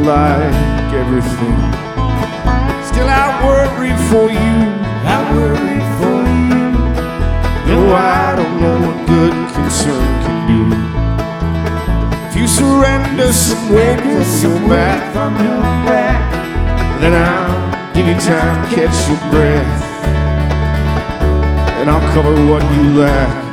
like everything. Still I worry for you, I worry for you. Though I don't know what good concern can do. If you surrender somewhere from your back, then I'll give you time to catch your breath, and I'll cover what you lack.